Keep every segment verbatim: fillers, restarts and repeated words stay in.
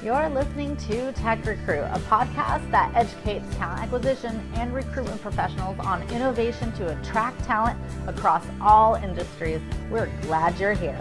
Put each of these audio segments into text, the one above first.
You're listening to Tech Recruit, a podcast that educates talent acquisition and recruitment professionals on innovation to attract talent across all industries. We're glad you're here.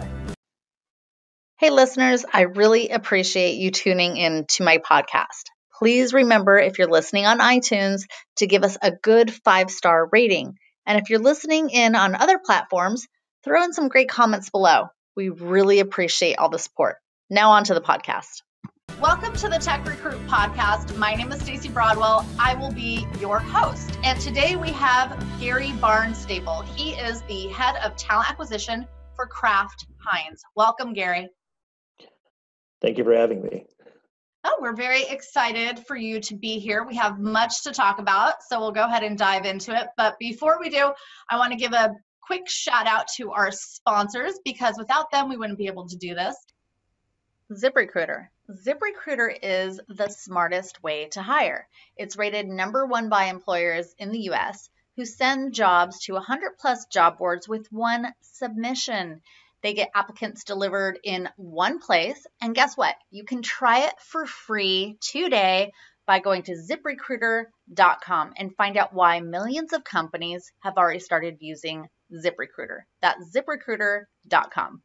Hey listeners, I really appreciate you tuning in to my podcast. Please remember, if you're listening on iTunes, to give us a good five-star rating. And if you're listening in on other platforms, throw in some great comments below. We really appreciate all the support. Now on to the podcast. Welcome to the Tech Recruit podcast. My name is Stacey Broadwell. I will be your host. And today we have Gary Barnstable. He is the head of talent acquisition for Kraft Heinz. Welcome, Gary. Thank you for having me. Oh, we're very excited for you to be here. We have much to talk about, so we'll go ahead and dive into it. But before we do, I want to give a quick shout out to our sponsors, because without them, we wouldn't be able to do this. ZipRecruiter. ZipRecruiter is the smartest way to hire. It's rated number one by employers in the U S who send jobs to one hundred plus job boards with one submission. They get applicants delivered in one place. And guess what? You can try it for free today by going to zip recruiter dot com and find out why millions of companies have already started using ZipRecruiter. That's zip recruiter dot com.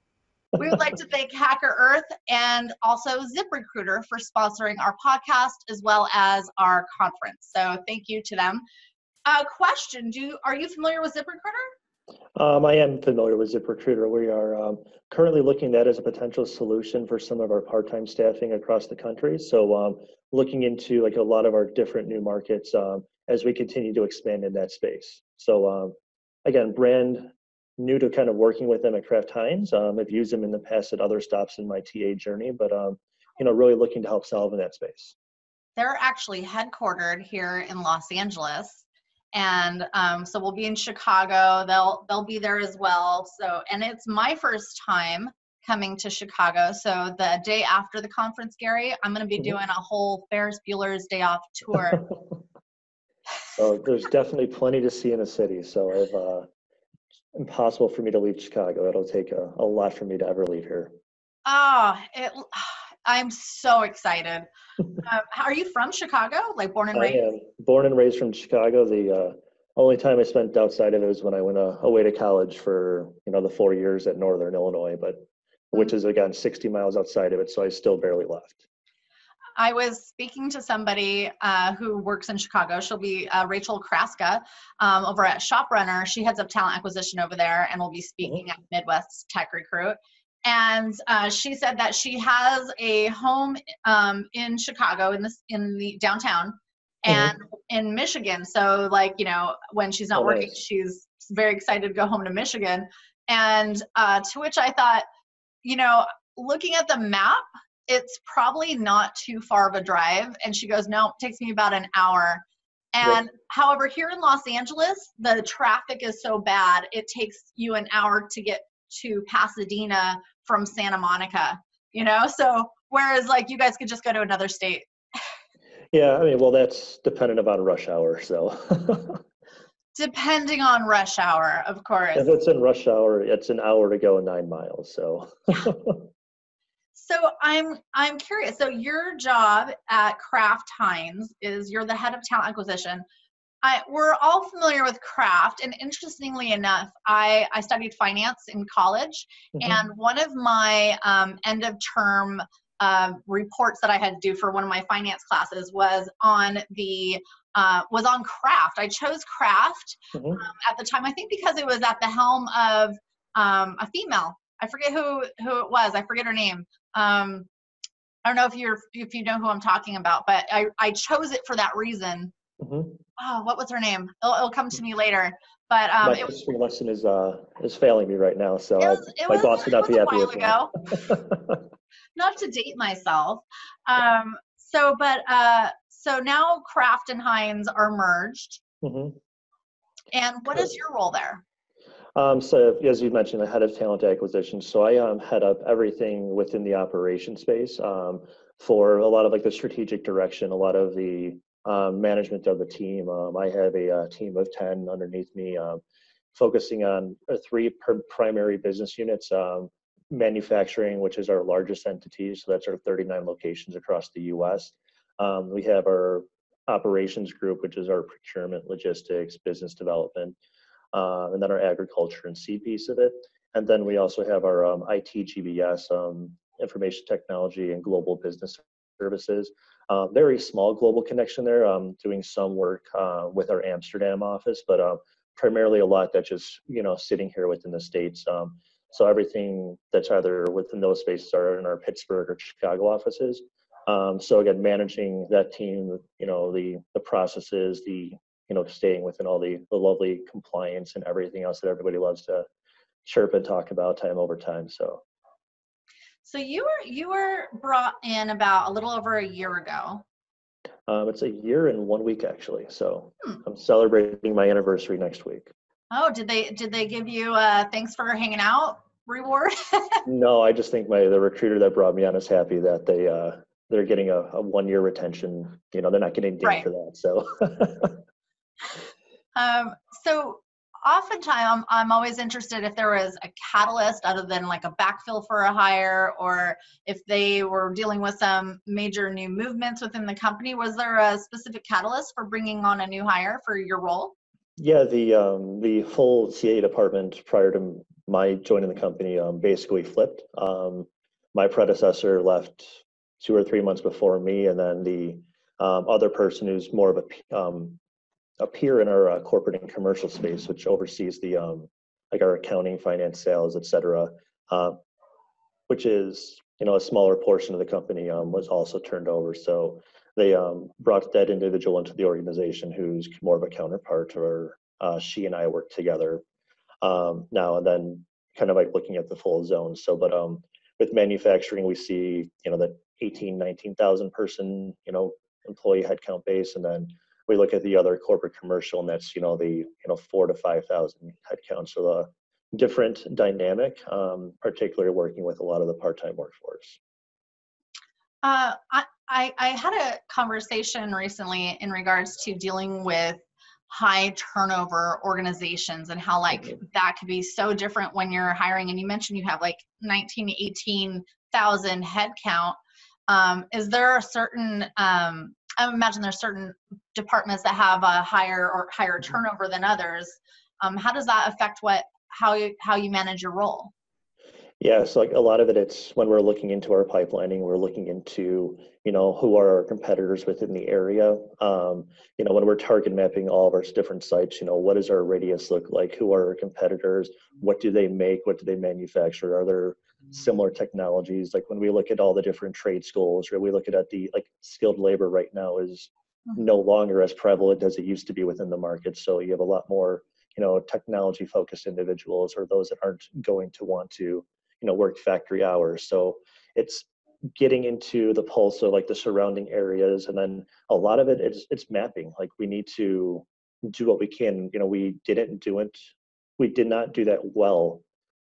We would like to thank Hacker Earth and also ZipRecruiter for sponsoring our podcast as well as our conference. So thank you to them. Uh, question, do are you familiar with ZipRecruiter? Um, I am familiar with ZipRecruiter. We are um, currently looking at it as a potential solution for some of our part-time staffing across the country. So um, looking into like a lot of our different new markets um, as we continue to expand in that space. So um, again, brand new to kind of working with them at Kraft Heinz. Um, I've used them in the past at other stops in my T A journey, but um, you know, really looking to help solve in that space. They're actually headquartered here in Los Angeles. And um, so we'll be in Chicago. They'll they'll be there as well. So, and it's my first time coming to Chicago. So the day after the conference, Gary, I'm going to be mm-hmm. doing a whole Ferris Bueller's Day Off tour. So there's definitely plenty to see in the city. So I've uh, impossible for me to leave Chicago. It'll take a, a lot for me to ever leave here. Oh, it, I'm so excited. uh, are you from Chicago? Like born and raised? I am born and raised from Chicago. The uh, only time I spent outside of it was when I went uh, away to college for, you know, the four years at Northern Illinois, but mm-hmm. which is again sixty miles outside of it. So I still barely left. I was speaking to somebody uh, who works in Chicago. She'll be uh, Rachel Kraska um, over at ShopRunner. She heads up talent acquisition over there and will be speaking mm-hmm. at Midwest Tech Recruit. And uh, she said that she has a home um, in Chicago, in this in the downtown, and mm-hmm. in Michigan. So, like, you know, when she's not oh, working, nice. She's very excited to go home to Michigan. And uh, to which I thought, you know, looking at the map, it's probably not too far of a drive. And she goes, no, it takes me about an hour. And yep. However, here in Los Angeles, the traffic is so bad, it takes you an hour to get to Pasadena from Santa Monica, you know? So whereas like you guys could just go to another state. Yeah, I mean, well, that's dependent upon rush hour, so. Depending on rush hour, of course. If it's in rush hour, it's an hour to go nine miles, so. Yeah. So I'm I'm curious. So your job at Kraft Heinz is you're the head of talent acquisition. I, we're all familiar with Kraft, and interestingly enough, I, I studied finance in college, mm-hmm. and one of my um, end of term uh, reports that I had to do for one of my finance classes was on the uh, was on Kraft. I chose Kraft mm-hmm. um, at the time, I think because it was at the helm of um, a female. I forget who who it was. I forget her name. Um, I don't know if you're if you know who I'm talking about, but I, I chose it for that reason. Mm-hmm. Oh, what was her name? It'll, it'll come to me later. But um, my history lesson is uh is failing me right now, so it was, it I, my was, boss would not be happy with ago. Not to date myself. Um, so, but uh, so now Kraft and Heinz are merged. Mm-hmm. And what is your role there? Um, so as you mentioned, the head of talent acquisition. So I um, head up everything within the operation space um, for a lot of like the strategic direction, a lot of the um, management of the team. Um, I have a, uh team of ten underneath me, um, focusing on uh, three per primary business units. Um, manufacturing, which is our largest entity. So that's our thirty-nine locations across the U S. Um, we have our operations group, which is our procurement, logistics, business development, uh, and then our agriculture and seed piece of it. And then we also have our um, I T G B S, um, information technology and global business services. Uh, very small global connection there, um, doing some work uh, with our Amsterdam office, but uh, primarily a lot that's just, you know, sitting here within the States. Um, so everything that's either within those spaces are in our Pittsburgh or Chicago offices. Um, so again, managing that team, you know, the the processes, the, you know, staying within all the, the lovely compliance and everything else that everybody loves to chirp and talk about time over time. So. So you were you were brought in about a little over a year ago. Um, it's a year and one week actually. So Hmm. I'm celebrating my anniversary next week. Oh, did they did they give you a thanks for hanging out reward? No, I just think my the recruiter that brought me on is happy that they uh, they're getting a, a one year retention. You know, they're not getting dinged Right. for that. So. um, so oftentimes I'm, I'm always interested if there was a catalyst other than like a backfill for a hire, or if they were dealing with some major new movements within the company. Was there a specific catalyst for bringing on a new hire for your role? Yeah, the um, the full C A department prior to my joining the company um, basically flipped. Um, my predecessor left two or three months before me, and then the um, other person who's more of a um, a peer in our uh, corporate and commercial space, which oversees the um, like our accounting, finance, sales, et cetera, uh, which is, you know, a smaller portion of the company, um, was also turned over. So they um, brought that individual into the organization who's more of a counterpart, or uh, she and I work together um, now and then, kind of like looking at the full zone. So, but um, with manufacturing, we see, you know, that eighteen, nineteen thousand person, you know, employee headcount base. And then we look at the other corporate commercial, and that's, you know, the, you know, four to five thousand headcount. So the different dynamic, um, particularly working with a lot of the part-time workforce. Uh, I, I, I had a conversation recently in regards to dealing with high turnover organizations and how like Mhm. that could be so different when you're hiring. And you mentioned you have like nineteen, eighteen thousand headcount. Um, is there a certain, um, I imagine there's certain departments that have a higher or higher turnover than others. Um, how does that affect what, how you, how you manage your role? Yeah, so like a lot of it, it's when we're looking into our pipelining, we're looking into, you know, who are our competitors within the area. Um, you know, when we're target mapping all of our different sites, you know, what does our radius look like? Who are our competitors? What do they make? What do they manufacture? Are there similar technologies? Like when we look at all the different trade schools, or we look at the, like, skilled labor right now is no longer as prevalent as it used to be within the market. So you have a lot more, you know, technology focused individuals, or those that aren't going to want to, you know, work factory hours. So it's getting into the pulse of like the surrounding areas. And then a lot of it is it's mapping. Like we need to do what we can. You know, we didn't do it. We did not do that well,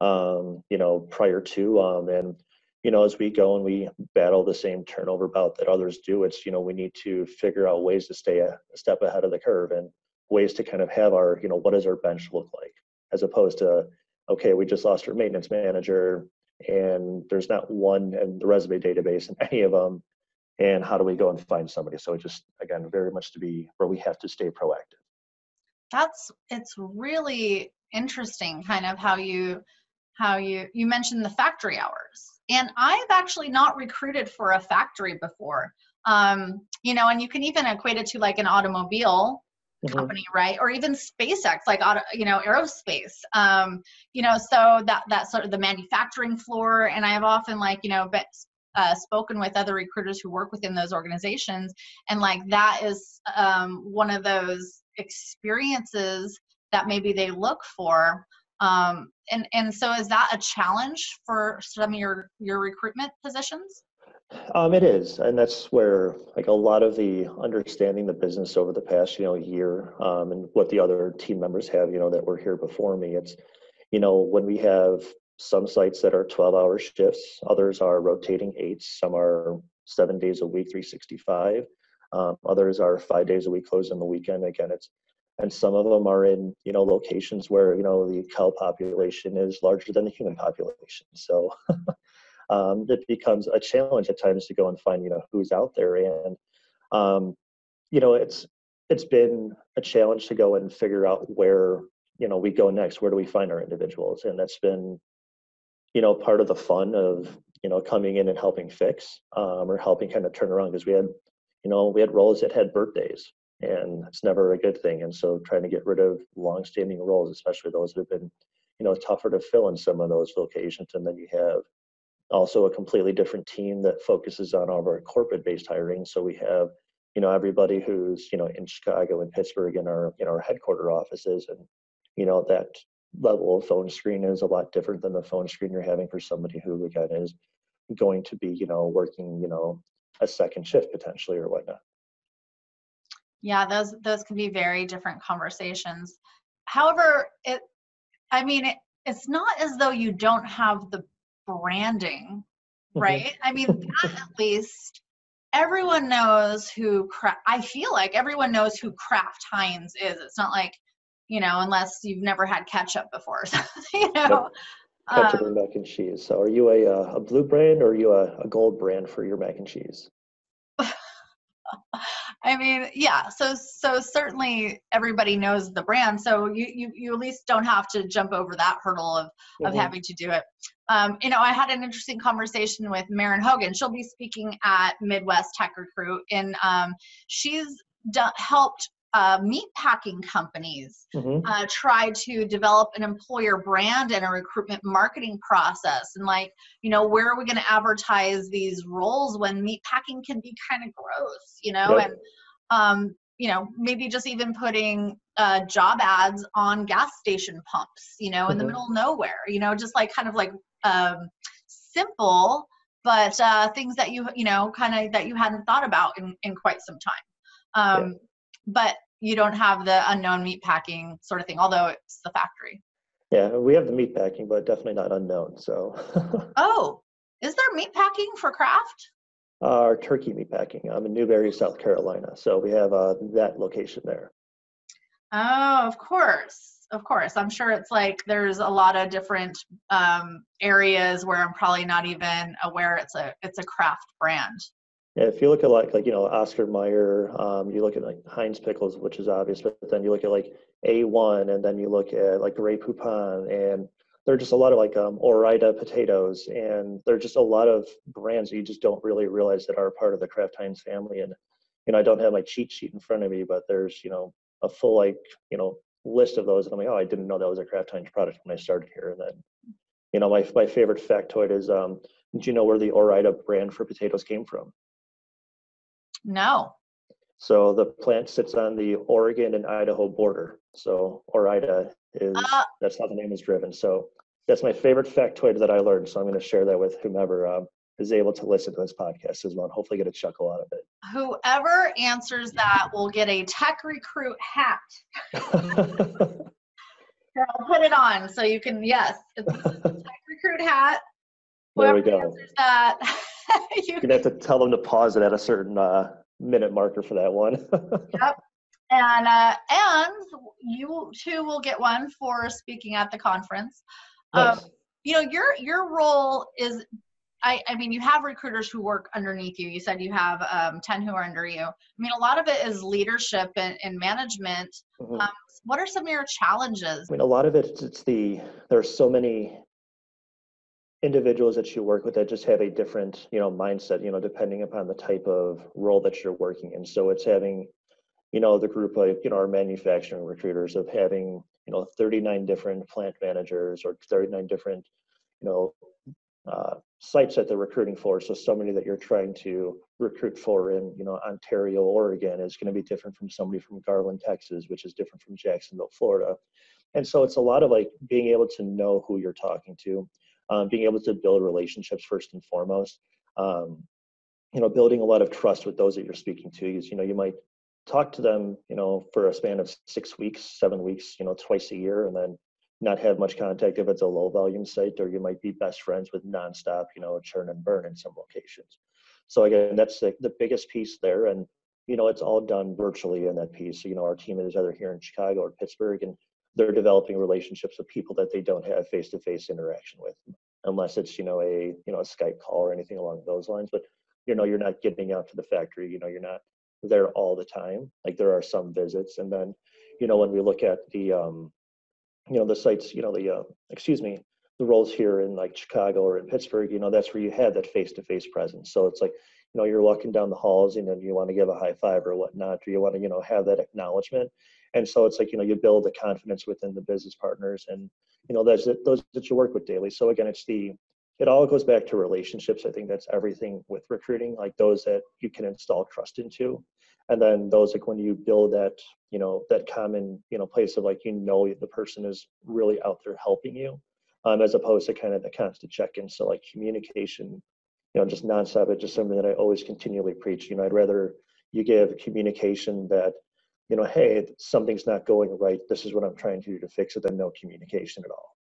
um, you know, prior to, um, and, you know, as we go and we battle the same turnover bout that others do, it's, you know, we need to figure out ways to stay a, a step ahead of the curve, and ways to kind of have our, you know, what does our bench look like, as opposed to, okay, we just lost our maintenance manager and there's not one in the resume database in any of them. And how do we go and find somebody? So it just, again, very much to be where we have to stay proactive. That's, it's really interesting kind of how you, how you, you mentioned the factory hours. And I've actually not recruited for a factory before. Um, you know, and you can even equate it to like an automobile Mm-hmm. company, right? Or even SpaceX, like auto, you know, aerospace. Um, you know, so that that's sort of the manufacturing floor. And I have often like, you know, bet, uh, spoken with other recruiters who work within those organizations, and like that is um, one of those experiences that maybe they look for. Um, and and so is that a challenge for some of your your recruitment positions? Um, it is, and that's where like a lot of the understanding the business over the past, you know, year, um, and what the other team members have, you know, that were here before me. It's, you know, when we have some sites that are twelve hour shifts, others are rotating eights, some are seven days a week, three sixty-five, um, others are five days a week, closed on the weekend. Again, it's and some of them are in, you know, locations where, you know, the cow population is larger than the human population. So um, it becomes a challenge at times to go and find, you know, who's out there. And, um, you know, it's, it's been a challenge to go and figure out where, you know, we go next. Where do we find our individuals? And that's been, you know, part of the fun of, you know, coming in and helping fix um, or helping kind of turn around, because we had, you know, we had roles that had birthdays, and it's never a good thing. And so trying to get rid of longstanding roles, especially those that have been, you know, tougher to fill in some of those locations. And then you have also a completely different team that focuses on all of our corporate based hiring. So we have, you know, everybody who's, you know, in Chicago and Pittsburgh in our, in our headquarter offices. And, you know, that level of phone screen is a lot different than the phone screen you're having for somebody who again is going to be, you know, working, you know, a second shift potentially or whatnot. Yeah, those those can be very different conversations. However, it I mean it, it's not as though you don't have the branding, right? Mm-hmm. I mean, that at least everyone knows who Kraft, I feel like everyone knows who Kraft Heinz is. It's not like, you know, unless you've never had ketchup before, you know. Nope. Ketchup um, and mac and cheese. So are you a, a blue brand or are you a, a gold brand for your mac and cheese? I mean, yeah, so so certainly everybody knows the brand, so you you, you at least don't have to jump over that hurdle of, mm-hmm. of having to do it. Um, you know, I had an interesting conversation with Maren Hogan. She'll be speaking at Midwest Tech Recruit, and um, she's done, helped uh, meat packing companies mm-hmm. uh, try to develop an employer brand and a recruitment marketing process. And like, you know, where are we going to advertise these roles when meat packing can be kind of gross, you know, yep. and, um, you know, maybe just even putting uh, job ads on gas station pumps, you know, in mm-hmm. the middle of nowhere, you know, just like kind of like um, simple, but uh, things that you, you know, kind of that you hadn't thought about in, in quite some time. Um, yeah. But you don't have the unknown meat packing sort of thing, although it's the factory. Yeah, we have the meat packing, but definitely not unknown. So. Oh, is there meat packing for Kraft? Uh, our turkey meat packing. I'm in Newberry, South Carolina. So we have uh, that location there. Oh, of course. Of course. I'm sure it's like there's a lot of different um, areas where I'm probably not even aware it's a it's a Kraft brand. Yeah, if you look at like, like you know, Oscar Mayer, um, you look at like Heinz Pickles, which is obvious, but then you look at like A one, and then you look at like Grey Poupon, and there are just a lot of like um, Ore-Ida potatoes, and there are just a lot of brands that you just don't really realize that are part of the Kraft Heinz family. And, you know, I don't have my cheat sheet in front of me, but there's, you know, a full like, you know, list of those. And I'm like, oh, I didn't know that was a Kraft Heinz product when I started here. And then, you know, my, my favorite factoid is, um, do you know where the Ore-Ida brand for potatoes came from? No. So the plant sits on the Oregon and Idaho border. So Ore-Ida is, uh, that's how the name is driven. So that's my favorite factoid that I learned. So I'm going to share that with whomever um, is able to listen to this podcast as well, and hopefully get a chuckle out of it. Whoever answers that will get a Tech Recruit hat. Here, I'll put it on so you can, yes, it's a Tech Recruit hat. Whoever there we go. That, you You're going to have to tell them to pause it at a certain uh, minute marker for that one. Yep. And uh, and you too will get one for speaking at the conference. Nice. Um, you know, your your role is, I, I mean, you have recruiters who work underneath you. You said you have um, ten who are under you. I mean, a lot of it is leadership and, and management. Mm-hmm. Um, what are some of your challenges? I mean, a lot of it, it's the, there are so many individuals that you work with that just have a different, you know, mindset, you know, depending upon the type of role that you're working in. So it's having, you know, the group of, you know, our manufacturing recruiters of having, you know, thirty-nine different plant managers or thirty-nine different, you know, uh, sites that they're recruiting for. So somebody that you're trying to recruit for in, you know, Ontario, Oregon is going to be different from somebody from Garland, Texas, which is different from Jacksonville, Florida. And so it's a lot of like being able to know who you're talking to, um, being able to build relationships first and foremost, um, you know, building a lot of trust with those that you're speaking to. Is, you know, you might talk to them, you know, for a span of six weeks, seven weeks, you know, twice a year, and then not have much contact if it's a low volume site, or you might be best friends with nonstop, you know, churn and burn in some locations. So again, that's the, the biggest piece there. And, you know, it's all done virtually in that piece. So, you know, our team is either here in Chicago or Pittsburgh, and they're developing relationships with people that they don't have face-to-face interaction with, unless it's, you know, a, you know, a Skype call or anything along those lines. But, you know, you're not getting out to the factory, you know, you're not there all the time. Like there are some visits. And then, you know, when we look at the, um, you know, the sites, you know, the, uh, excuse me, the roles here in like Chicago or in Pittsburgh, you know, that's where you had that face-to-face presence. So it's like, you know, you're walking down the halls and then you want to give a high five or whatnot, or you want to, you know, have that acknowledgement. And so it's like, you know, you build the confidence within the business partners and, you know, those, those that you work with daily. So again, it's the, it all goes back to relationships. I think that's everything with recruiting, like those that you can install trust into. And then those, like when you build that, you know, that common, you know, place of like, you know, the person is really out there helping you, um, as opposed to kind of the constant check-in. So like communication, you know, just nonstop, it's just something that I always continually preach. You know, I'd rather you give communication that, you know, hey, something's not going right. This is what I'm trying to do to fix it, than no communication at all.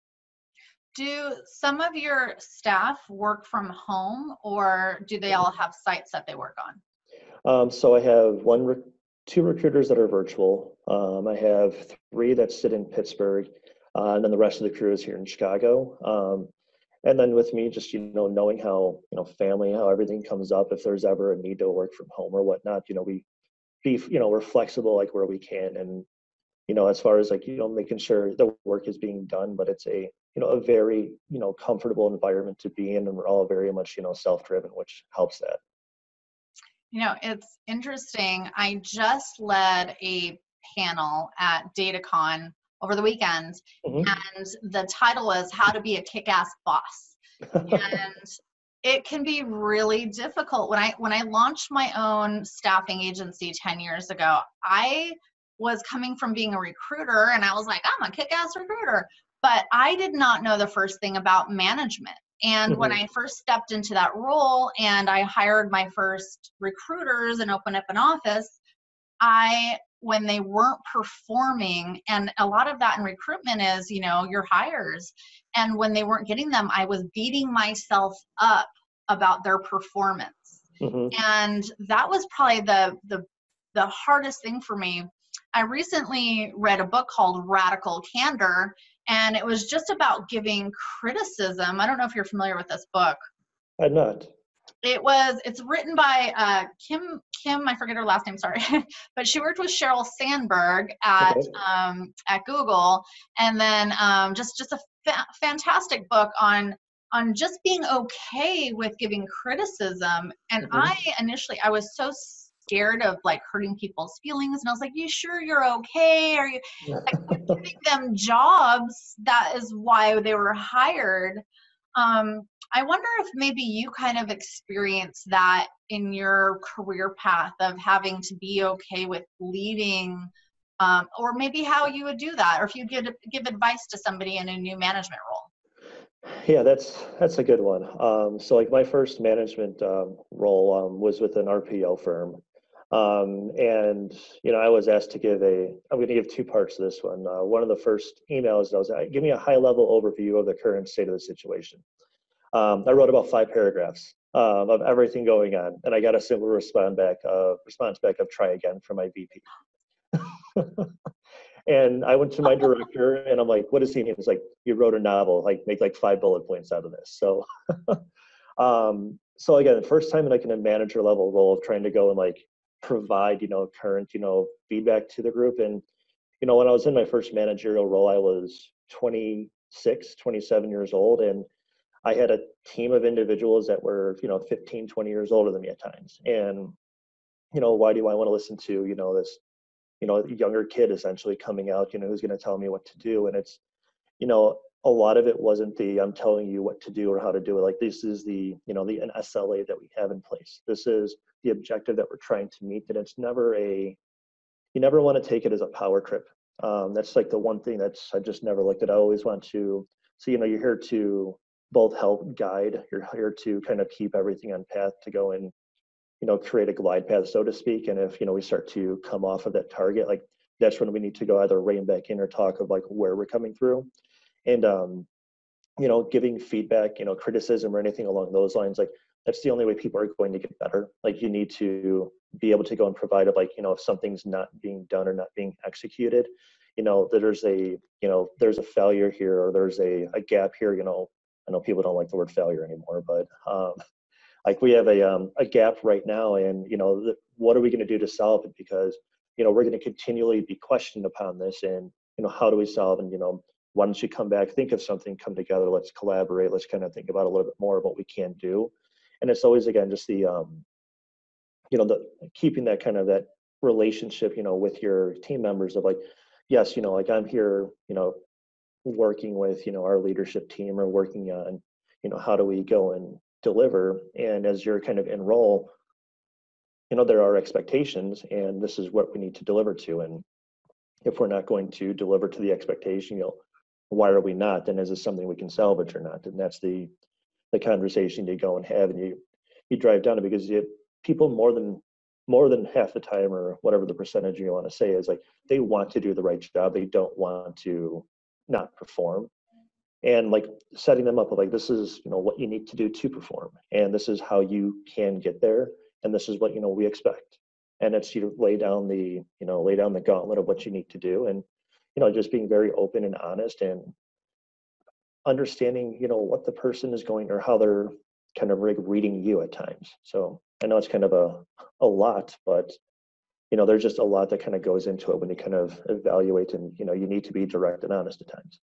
Do some of your staff work from home, or do they all have sites that they work on? Um, so I have one, re- two recruiters that are virtual. Um, I have three that sit in Pittsburgh, uh, and then the rest of the crew is here in Chicago. Um, and then with me, just, you know, knowing how, you know, family, how everything comes up, if there's ever a need to work from home or whatnot, you know, we be, you know, we're flexible like where we can. And, you know, as far as like, you know, making sure the work is being done, but it's a, you know, a very, you know, comfortable environment to be in. And we're all very much, you know, self-driven, which helps that. You know, it's interesting. I just led a panel at DataCon over the weekend, Mm-hmm. and the title is How to Be a Kick-Ass Boss. And it can be really difficult. When I when I launched my own staffing agency ten years ago, I was coming from being a recruiter, and I was like, I'm a kick-ass recruiter. But I did not know the first thing about management. And when Mm-hmm. I first stepped into that role and I hired my first recruiters and opened up an office, I, when they weren't performing, and a lot of that in recruitment is, you know, your hires. And when they weren't getting them, I was beating myself up about their performance. Mm-hmm. And that was probably the, the, the hardest thing for me. I recently read a book called Radical Candor, and it was just about giving criticism. I don't know if you're familiar with this book. I'm not. It was, it's written by uh, Kim, Kim, I forget her last name, sorry, but she worked with Sheryl Sandberg at, Okay. um, at Google. And then um, just, just a fa- fantastic book on, on just being okay with giving criticism. And Mm-hmm. I initially, I was so scared of like hurting people's feelings. And I was like, you sure you're okay? Are you like, we're giving them jobs? That is why they were hired. Um, I wonder if maybe you kind of experienced that in your career path of having to be okay with leading, um, or maybe how you would do that, or if you could give advice to somebody in a new management role. Yeah, that's that's a good one. Um, so like my first management um, role um, was with an R P O firm. Um, and, you know, I was asked to give a, I'm going to give two parts to this one. Uh, one of the first emails, I was, uh, give me a high level overview of the current state of the situation. Um, I wrote about five paragraphs um, of everything going on, and I got a simple response back, uh, response back of try again from my V P. And I went to my director and I'm like, what does he mean? It's like, you wrote a novel, like make like five bullet points out of this. So, um, so again, the first time like in a manager level role of trying to go and like provide, you know, current, you know, feedback to the group. And, you know, when I was in my first managerial role, I was twenty-six, twenty-seven years old. And I had a team of individuals that were, you know, fifteen, twenty years older than me at times. And, you know, why do I want to listen to, you know, this, you know, younger kid essentially coming out, you know, who's going to tell me what to do. And it's, you know, a lot of it wasn't the, I'm telling you what to do or how to do it. Like this is the, you know, the an S L A that we have in place. This is the objective that we're trying to meet. And it's never a, you never want to take it as a power trip. Um, that's like the one thing that's, I just never looked at. I always want to, so, you know, you're here to both help guide, you're here to kind of keep everything on path to go and, you know, create a glide path, so to speak. And if, you know, we start to come off of that target, like that's when we need to go either rein back in or talk of like where we're coming through. And, um, you know, giving feedback, you know, criticism or anything along those lines, like that's the only way people are going to get better. Like you need to be able to go and provide it, like, you know, if something's not being done or not being executed, you know, there's a, you know, there's a failure here or there's a, a gap here, you know, I know people don't like the word failure anymore, but um, like we have a, um, a gap right now and, you know, the, what are we going to do to solve it? Because, you know, we're going to continually be questioned upon this and, you know, how do we solve and, you know, why don't you come back, think of something, come together, let's collaborate, let's kind of think about a little bit more of what we can do. And it's always, again, just the, um, you know, the keeping that kind of that relationship, you know, with your team members of like, yes, you know, like I'm here, you know, working with, you know, our leadership team or working on, you know, how do we go and deliver? And as you're kind of in role, you know, there are expectations and this is what we need to deliver to. And if we're not going to deliver to the expectation, you know, why are we not? Then is this something we can salvage or not? And that's the the conversation you go and have, and you you drive down it because you people more than more than half the time or whatever the percentage you want to say is like they want to do the right job. They don't want to not perform. And like setting them up with like this is you know what you need to do to perform, and this is how you can get there, and this is what you know we expect. And it's you lay down the you know lay down the gauntlet of what you need to do, and you know just being very open and honest and understanding, you know, what the person is going or how they're kind of like reading you at times. So I know it's kind of a, a lot, but you know, there's just a lot that kind of goes into it when you kind of evaluate and, you know, you need to be direct and honest at times.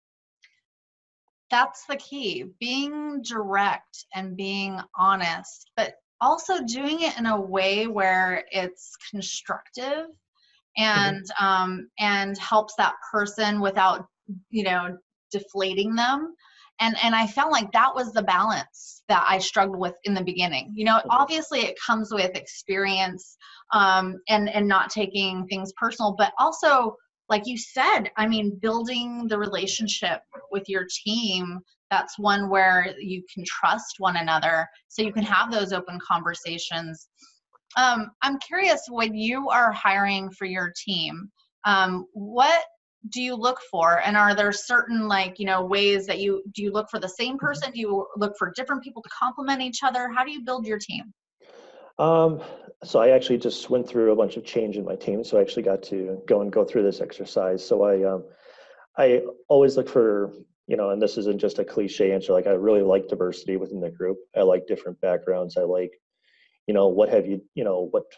That's the key, being direct and being honest, but also doing it in a way where it's constructive and Mm-hmm. um, and helps that person without, you know, deflating them. And and I felt like that was the balance that I struggled with in the beginning. You know, Mm-hmm. obviously it comes with experience um, and and not taking things personal, but also like you said, I mean, building the relationship with your team. That's one where you can trust one another, so you can have those open conversations. um, I'm curious, when you are hiring for your team, um, what do you look for? And are there certain like, you know, ways that you, do you look for the same person? Do you look for different people to complement each other? How do you build your team? Um, so I actually just went through a bunch of change in my team. So I actually got to go and go through this exercise. So I, um, I always look for, you know, and this isn't just a cliche answer. Like I really like diversity within the group. I like different backgrounds. I like, you know, what have you, you know, what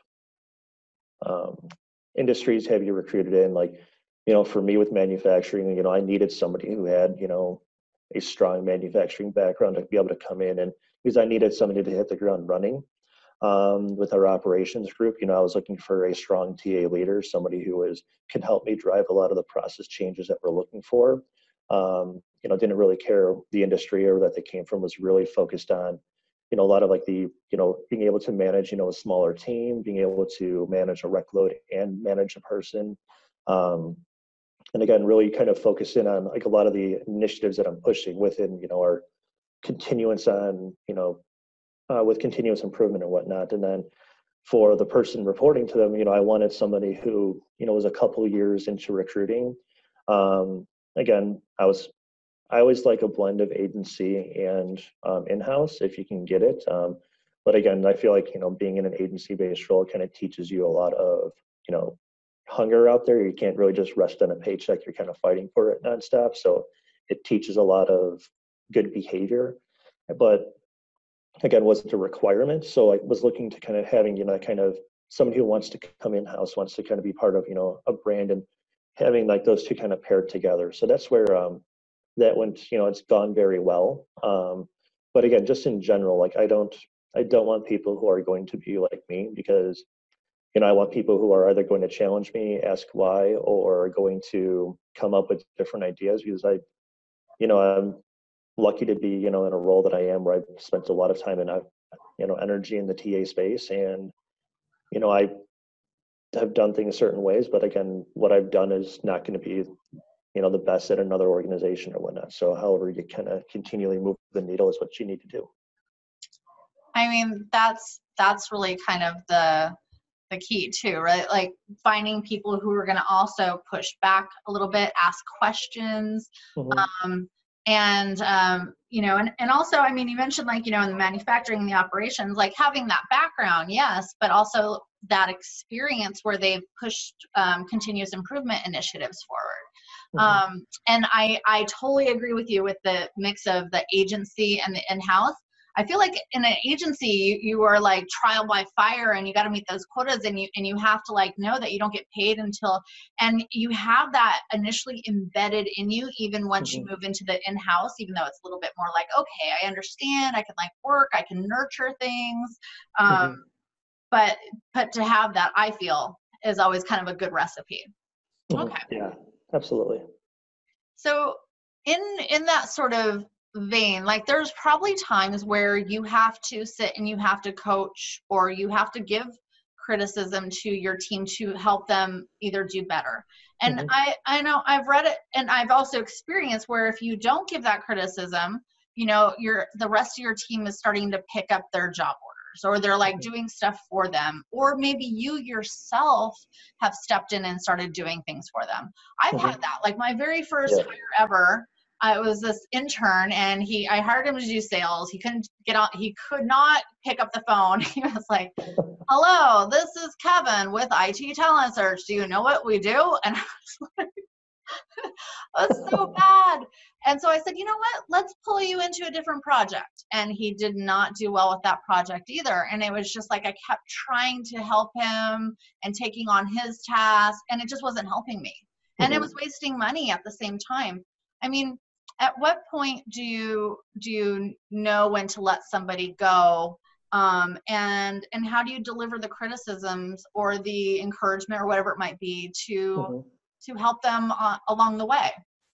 um, industries have you recruited in? Like, you know, for me with manufacturing, you know, I needed somebody who had, you know, a strong manufacturing background to be able to come in and because I needed somebody to hit the ground running. Um, with our operations group, you know, I was looking for a strong T A leader, somebody who is can help me drive a lot of the process changes that we're looking for. Um, you know, didn't really care the industry or that they came from, was really focused on, you know, a lot of like the, you know, being able to manage, you know, a smaller team, being able to manage a rec load and manage a person. Um, and again, really kind of focus in on like a lot of the initiatives that I'm pushing within, you know, our continuance on, you know, uh, with continuous improvement and whatnot. And then for the person reporting to them, you know, I wanted somebody who, you know, was a couple years into recruiting. Um, again, I was, I always like a blend of agency and um, in-house if you can get it. Um, but again, I feel like, you know, being in an agency-based role kind of teaches you a lot of, you know, hunger out there. You can't really just rest on a paycheck. You're kind of fighting for it nonstop. So it teaches a lot of good behavior. But again, wasn't a requirement. So I was looking to kind of having, you know, kind of somebody who wants to come in house, wants to kind of be part of, you know, a brand and having like those two kind of paired together. So that's where um, that went, you know, it's gone very well. Um, but again, just in general, like I don't, I don't want people who are going to be like me because, you know, I want people who are either going to challenge me, ask why, or going to come up with different ideas because I, you know, I'm lucky to be, you know, in a role that I am where I've spent a lot of time and I've, you know, energy in the T A space. And, you know, I have done things certain ways, but again, what I've done is not going to be, you know, the best at another organization or whatnot. So however you kind of continually move the needle is what you need to do. I mean, that's that's really kind of the the key too, right? Like finding people who are going to also push back a little bit, ask questions, Mm-hmm. um, And, um, you know, and, and also, I mean, you mentioned like, you know, in the manufacturing and the operations, like having that background, yes, but also that experience where they've pushed um, continuous improvement initiatives forward. Mm-hmm. Um, and I, I totally agree with you with the mix of the agency and the in-house. I feel like in an agency, you, you are like trial by fire, and you got to meet those quotas, and you and you have to like know that you don't get paid until, and you have that initially embedded in you, even once you Mm-hmm. move into the in-house, even though it's a little bit more like, okay, I understand, I can like work, I can nurture things. Mm-hmm. Um, but but to have that, I feel, is always kind of a good recipe. Mm-hmm. Okay. Yeah, absolutely. So in in that sort of vein, like there's probably times where you have to sit and you have to coach, or you have to give criticism to your team to help them either do better. And Mm-hmm. I I know I've read it, and I've also experienced where if you don't give that criticism, you know, your the rest of your team is starting to pick up their job orders, or they're like Mm-hmm. doing stuff for them, or maybe you yourself have stepped in and started doing things for them. I've had Mm-hmm. that. Like my very first Yeah. hire ever, uh, it was this intern, and he, I hired him to do sales. He couldn't get on, he could not pick up the phone. He was like, hello, this is Kevin with I T Talent Search. Do you know what we do? And I was like, that's so bad. And so I said, you know what? Let's pull you into a different project. And he did not do well with that project either. And it was just like I kept trying to help him and taking on his task, and it just wasn't helping me. And it Mm-hmm. was wasting money at the same time. I mean, at what point do you do you know when to let somebody go? Um, and and how do you deliver the criticisms or the encouragement or whatever it might be to Mm-hmm. to help them uh, along the way?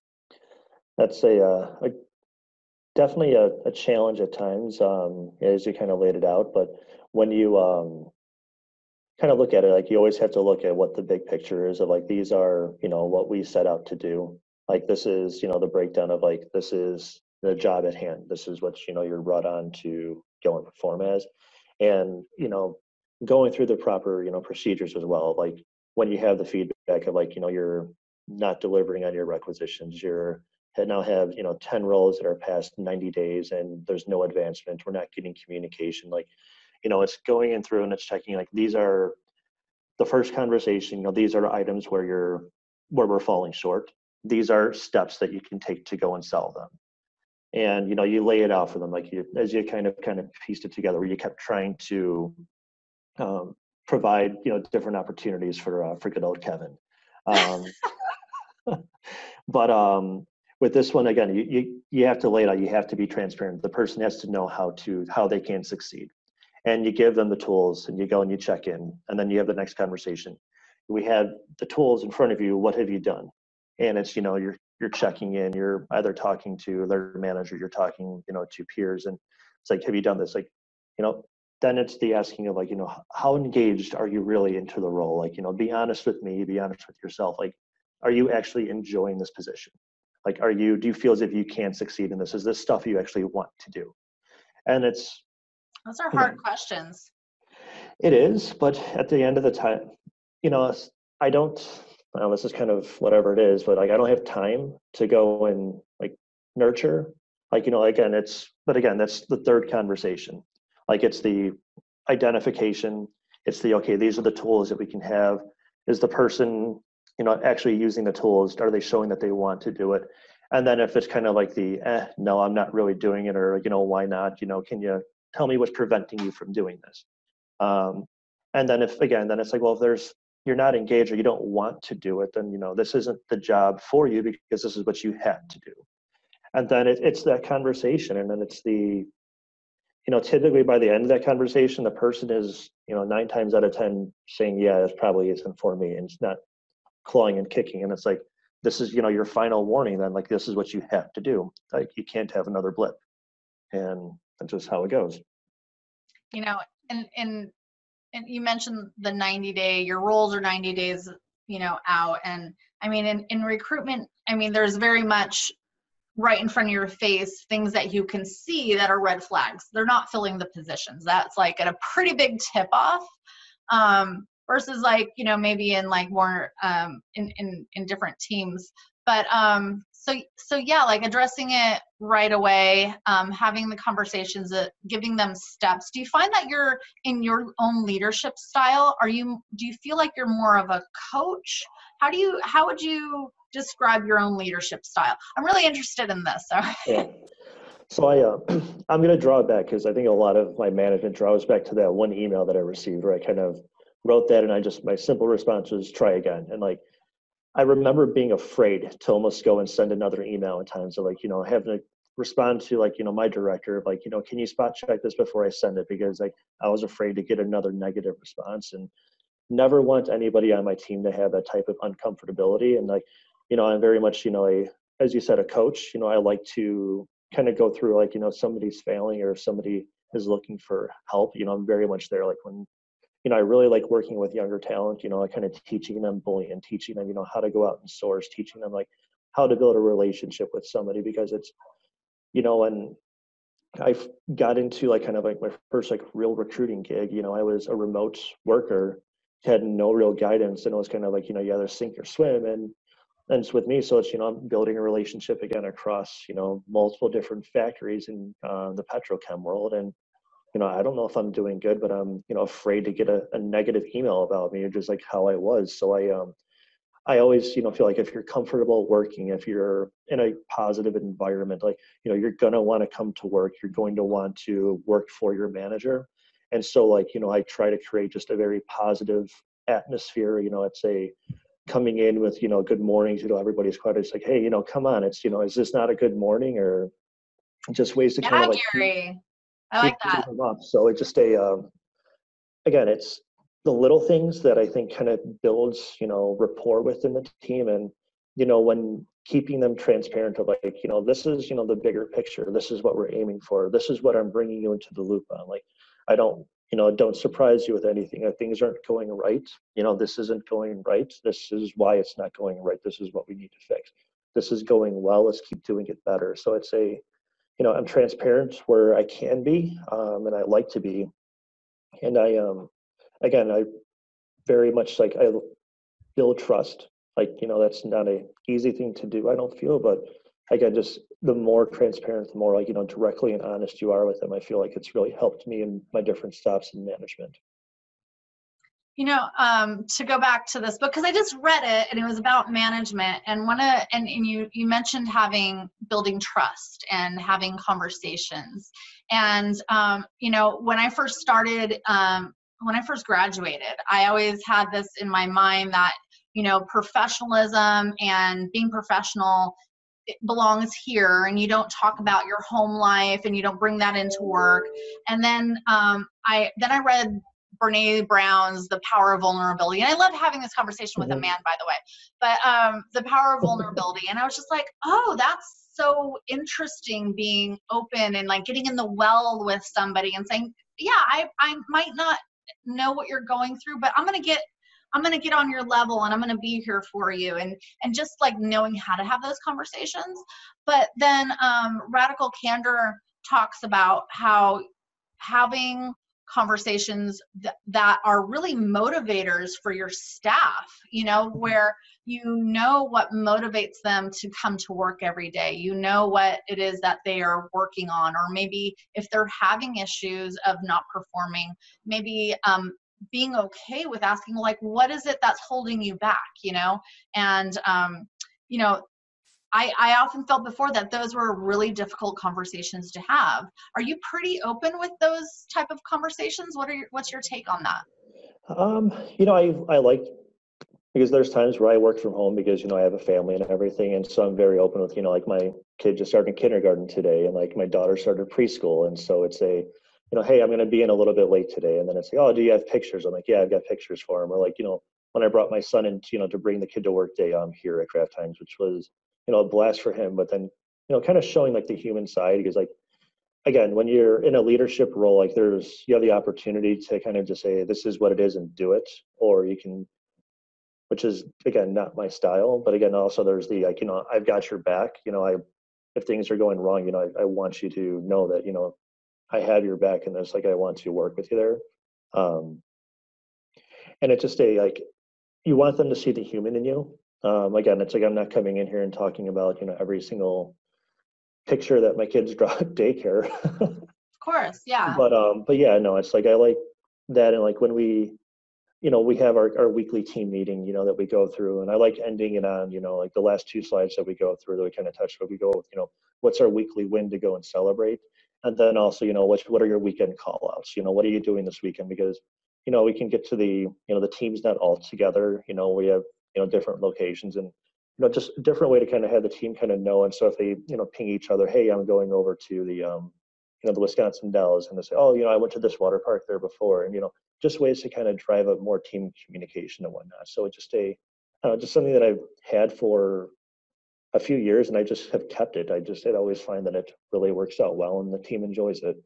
That's a, uh, a definitely a, a challenge at times, um, as you kind of laid it out. But when you um, kind of look at it, like you always have to look at what the big picture is of like these are, you know, what we set out to do. Like this is, you know, the breakdown of like this is the job at hand. This is what, you know, you're brought on to go and perform as. And, you know, going through the proper, you know, procedures as well. Like when you have the feedback of like, you know, you're not delivering on your requisitions, you're now have, you know, ten roles that are past ninety days and there's no advancement, we're not getting communication. Like, you know, it's going in through and it's checking like these are the first conversation, you know, these are items where you're where we're falling short. These are steps that you can take to go and sell them. And you know, you lay it out for them, like you as you kind of kind of pieced it together, where you kept trying to um, provide, you know, different opportunities for uh, for good old Kevin. Um, but um, with this one again, you, you you have to lay it out. You have to be transparent. The person has to know how to how they can succeed, and you give them the tools, and you go and you check in, and then you have the next conversation. We had the tools in front of you. What have you done? And it's, you know, you're you're checking in. You're either talking to their manager, you're talking, you know, to peers, and it's like, have you done this? Like, you know, then it's the asking of like, you know, how engaged are you really into the role? Like, you know, be honest with me, be honest with yourself. Like, are you actually enjoying this position? Like, are you, do you feel as if you can succeed in this? Is this stuff you actually want to do? And it's, Those are hard again, questions. it is, but at the end of the time, you know, I don't, well, this is kind of whatever it is, but like, I don't have time to go and like nurture. Like, you know, again, it's, but again, that's the third conversation. Like, it's the identification, it's the, okay, these are the tools that we can have. Is the person, you know, actually using the tools? Are they showing that they want to do it? And then if it's kind of like the, eh, no, I'm not really doing it, or, you know, why not? You know, can you tell me what's preventing you from doing this? Um, and then if, again, then it's like, well, if there's, you're not engaged or you don't want to do it, then, you know, this isn't the job for you because this is what you had to do. And then it, it's that conversation. And then it's the, you know, typically by the end of that conversation, the person is, you know, nine times out of ten saying, yeah, this probably isn't for me. And it's not clawing and kicking. And it's like, this is, you know, your final warning then, like, this is what you have to do. Like, you can't have another blip. And that's just how it goes. You know, and and and you mentioned the ninety day, your roles are ninety days, you know, out. And I mean, in, in recruitment, I mean, there's very much right in front of your face things that you can see that are red flags. They're not filling the positions. That's like at a pretty big tip off. Um, versus like, you know, maybe in like more um, in, in, in different teams, But um, so so yeah, like addressing it right away, um, having the conversations, uh, giving them steps. Do you find that you're in your own leadership style? Are you do you feel like you're more of a coach? How do you how would you describe your own leadership style? I'm really interested in this. So. Yeah. So I, uh, I'm going to draw it back because I think a lot of my management draws back to that one email that I received where I kind of wrote that and I just, my simple response was try again. And like, I remember being afraid to almost go and send another email in times of like, you know, having to respond to like, you know, my director of like, you know, can you spot check this before I send it? Because like, I was afraid to get another negative response and never want anybody on my team to have that type of uncomfortability. And like, you know, I'm very much, you know, a, as you said, a coach, you know, I like to kind of go through like, you know, somebody's failing or if somebody is looking for help, you know, I'm very much there. Like when, you know, I really like working with younger talent, you know, I kind of teaching them bullying, teaching them, you know, how to go out and source, teaching them like how to build a relationship with somebody because it's, you know, and I got into like kind of like my first like real recruiting gig, you know, I was a remote worker, had no real guidance and it was kind of like, you know, you either sink or swim and and it's with me. So it's, you know, I'm building a relationship again across, you know, multiple different factories in uh, the petrochem world. And, you know, I don't know if I'm doing good, but I'm, you know, afraid to get a, a negative email about me, just like how I was. So I, um, I always, you know, feel like if you're comfortable working, if you're in a positive environment, like, you know, you're going to want to come to work, you're going to want to work for your manager. And so like, you know, I try to create just a very positive atmosphere. You know, it's a coming in with, you know, good mornings, you know, everybody's quiet. It's like, hey, you know, come on. It's, you know, is this not a good morning or just ways to kind Yeah, of like keep, Gary, I like keep that. them up. So it just a, um, again, it's the little things that I think kind of builds, you know, rapport within the team. And, you know, when keeping them transparent of like, you know, this is, you know, the bigger picture. This is what we're aiming for. This is what I'm bringing you into the loop on. Like, I don't, you know, don't surprise you with anything. If things aren't going right, you know, this isn't going right. This is why it's not going right. This is what we need to fix. This is going well. Let's keep doing it better. So it's a, you know, I'm transparent where I can be, um, and I like to be. And I, um, again, I very much like I build trust. Like, you know, that's not a easy thing to do, I don't feel, but again, just the more transparent, the more like, you know, directly and honest you are with them, I feel like it's really helped me in my different stops in management. You know, um, to go back to this book, because I just read it and it was about management and one of, and, and you, you mentioned having, building trust and having conversations. And, um, you know, when I first started, um, when I first graduated, I always had this in my mind that, you know, professionalism and being professional, it belongs here and you don't talk about your home life and you don't bring that into work. And then um, I then I read Brene Brown's The Power of Vulnerability. And I love having this conversation with a Mm-hmm. man, by the way, but um, The Power of Vulnerability. And I was just like, oh, that's so interesting, being open and like getting in the well with somebody and saying, yeah, I, I might not know what you're going through, but I'm going to get I'm going to get on your level and I'm going to be here for you. And, and just like knowing how to have those conversations. But then um, Radical Candor talks about how having conversations th- that are really motivators for your staff, you know, where you know what motivates them to come to work every day. You know what it is that they are working on, or maybe if they're having issues of not performing, maybe um, being okay with asking, like, what is it that's holding you back, you know? And, um, you know, I, I often felt before that those were really difficult conversations to have. Are you pretty open with those type of conversations? What are your, what's your take on that? Um, you know, I, I like, because there's times where I work from home because, you know, I have a family and everything. And so I'm very open with, you know, like my kid just started kindergarten today and like my daughter started preschool. And so it's a, you know, hey, I'm going to be in a little bit late today. And then it's like, oh, do you have pictures? I'm like, yeah, I've got pictures for him. Or like, you know, when I brought my son in, you know, to bring the kid to work day um, here at Craft Times, which was, you know, a blast for him. But then, you know, kind of showing like the human side because like, again, when you're in a leadership role, like there's, you have the opportunity to kind of just say, this is what it is and do it. Or you can, which is again not my style, but again also there's the like, you know, I've got your back, you know, I if things are going wrong, you know, I, I want you to know that, you know, I have your back and there's like I want to work with you there. um and it's just a like you want them to see the human in you, Um, again, it's like I'm not coming in here and talking about, you know, every single picture that my kids draw at daycare. Of course, yeah. But um, but yeah, no, it's like I like that, and like when we, you know, we have our, our weekly team meeting, you know, that we go through, and I like ending it on, you know, like the last two slides that we go through that we kind of touch, but we go with, you know, what's our weekly win to go and celebrate, and then also, you know, what what are your weekend call outs? You know, what are you doing this weekend? Because, you know, we can get to the, you know, the team's not all together. You know, we have, you know, different locations, and, you know, just a different way to kind of have the team kind of know. And so if they, you know, ping each other, hey, I'm going over to the, um, you know, the Wisconsin Dells, and they say, oh, you know, I went to this water park there before, and, you know, just ways to kind of drive up more team communication and whatnot. So it's just a, uh, just something that I've had for a few years, and I just have kept it. I just, I always find that it really works out well, and the team enjoys it.